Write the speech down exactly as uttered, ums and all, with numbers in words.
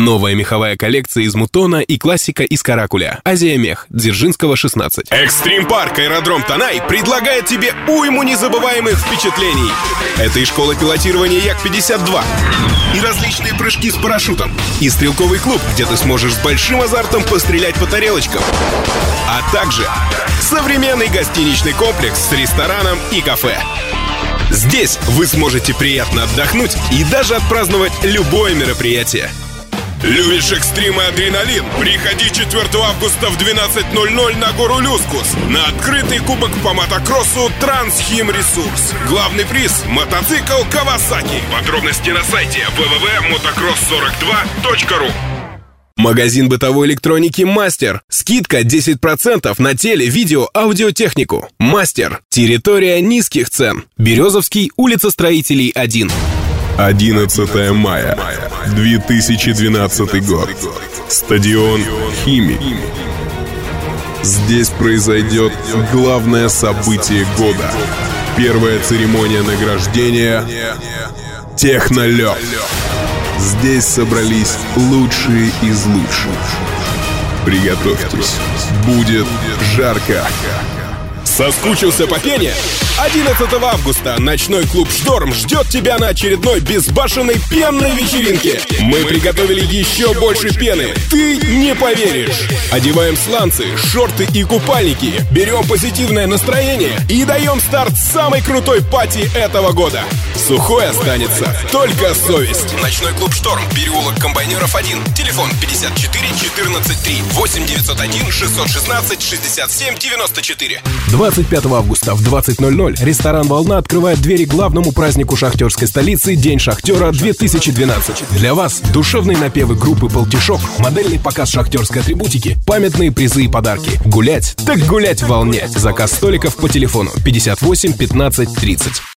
Новая меховая коллекция из мутона и классика из каракуля. Азия Мех, Дзержинского, шестнадцать. Экстрим-парк Аэродром Танай предлагает тебе уйму незабываемых впечатлений. Это и школа пилотирования Як пятьдесят два, и различные прыжки с парашютом, и стрелковый клуб, где ты сможешь с большим азартом пострелять по тарелочкам, а также современный гостиничный комплекс с рестораном и кафе. Здесь вы сможете приятно отдохнуть и даже отпраздновать любое мероприятие. Любишь экстрим и адреналин? Приходи четвёртого августа в двенадцать ноль ноль на гору Люскус на открытый кубок по мотокроссу Трансхим Ресурс. Главный приз — мотоцикл Кавасаки. Подробности на сайте дабл ю дабл ю дабл ю точка мотокросс сорок два точка ру. Магазин бытовой электроники «Мастер». Скидка десять процентов на теле, видео, аудиотехнику. «Мастер». Территория низких цен. Березовский, улица Строителей, один. одиннадцатого мая две тысячи двенадцатый год. Стадион «Химик». Здесь произойдет главное событие года. Первая церемония награждения «Технолёд». Здесь собрались лучшие из лучших. Приготовьтесь, будет жарко. Соскучился по пене? одиннадцатого августа ночной клуб «Шторм» ждет тебя на очередной безбашенной пенной вечеринке. Мы приготовили еще больше пены. Ты не поверишь. Одеваем сланцы, шорты и купальники, берем позитивное настроение и даем старт самой крутой пати этого года. Сухой останется только совесть. Ночной клуб «Шторм», переулок Комбайнеров один. Телефон пятьдесят четыре четырнадцать три, восемь девятьсот один шестьсот шестнадцать шестьдесят семь девяносто четыре. двадцать пятого августа в двадцать ноль ноль ресторан «Волна» открывает двери главному празднику шахтерской столицы «День шахтера две тысячи двенадцать». Для вас душевные напевы группы «Полтишок», модельный показ шахтерской атрибутики, памятные призы и подарки. Гулять, так гулять в «Волне». Заказ столиков по телефону пятьдесят восемь пятнадцать тридцать.